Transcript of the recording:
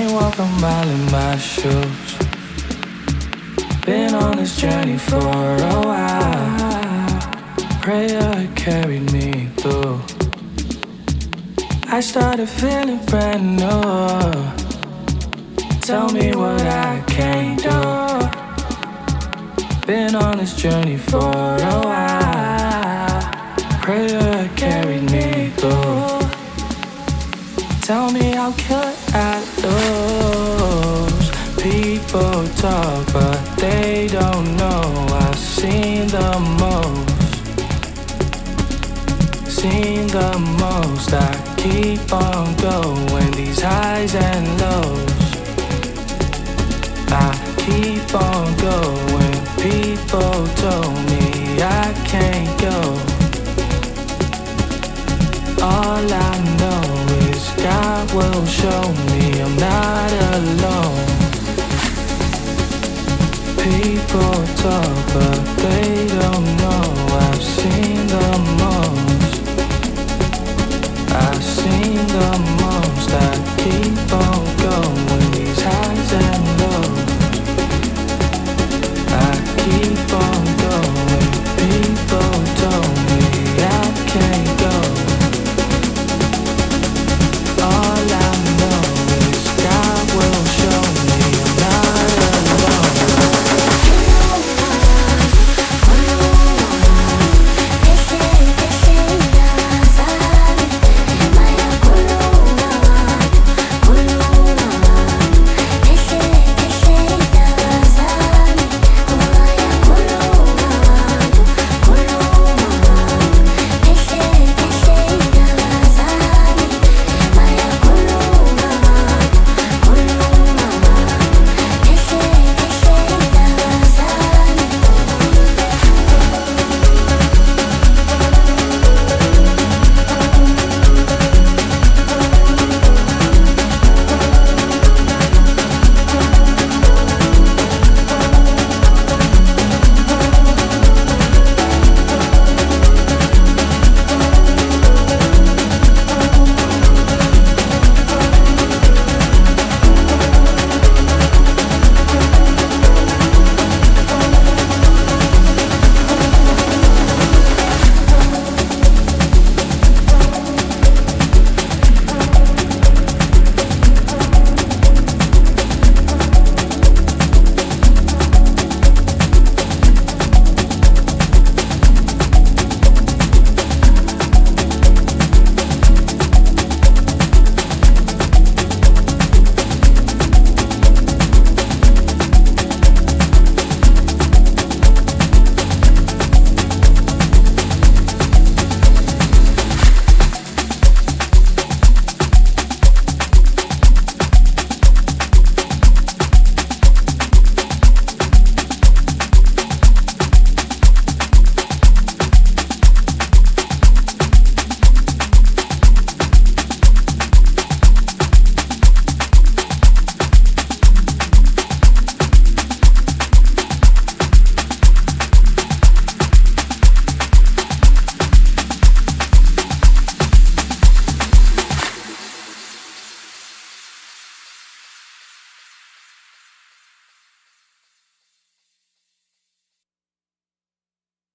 Can't walk a mile in my shoes. Been on this journey for a while. Prayer carried me through. I started feeling brand new. Tell me what I can't do. Been on this journey for a while. Prayer carried me through. Tell me how could I lose? People talk but they don't know. I've seen the most. Seen the most. I keep on going, these highs and lows. I keep on going. People told me I can't go. All I know is God will show me I'm not alone. People talk but